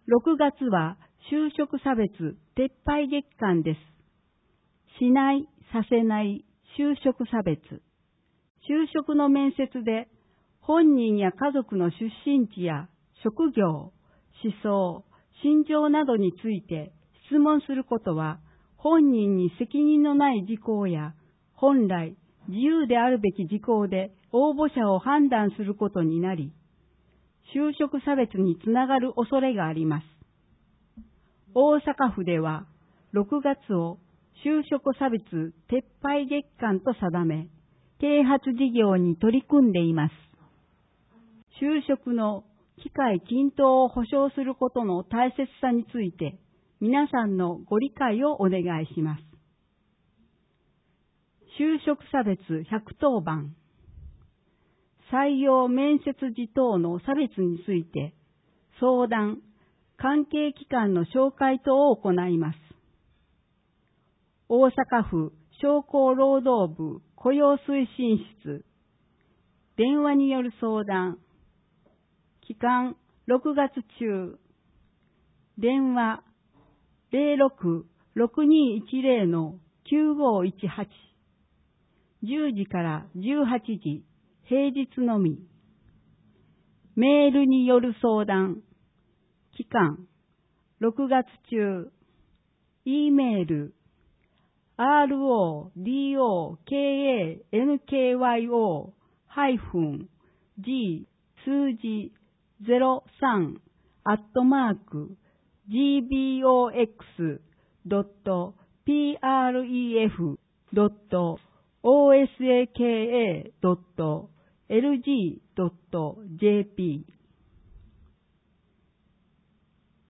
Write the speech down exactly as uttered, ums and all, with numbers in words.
ろくがつは就職差別撤廃月間です。しない、させない就職差別。就職の面接で本人や家族の出身地や職業、思想、心情などについて質問することは本人に責任のない事項や本来自由であるべき事項で応募者を判断することになり、就職差別につながる恐れがあります。大阪府ではろくがつを就職差別撤廃月間と定め、啓発事業に取り組んでいます。就職の機会均等を保障することの大切さについて、皆さんのご理解をお願いします。就職差別ひゃくとおばん。採用面接時等の差別について、相談、関係機関の紹介等を行います。大阪府商工労働部雇用推進室、電話による相談、期間ろくがつ中、電話 ゼロろく ろくにいちゼロ のきゅうごいちはち、じゅうじからじゅうはちじ、平日のみ。メールによる相談、期間ろくがつ中、E メール アールオーディーオーケーエーエヌケーワイオー G 数字ゼロさんアットマーク ジービーオーエックスドットプレフドットオーエスエーケーエードットエルジードットジェーピー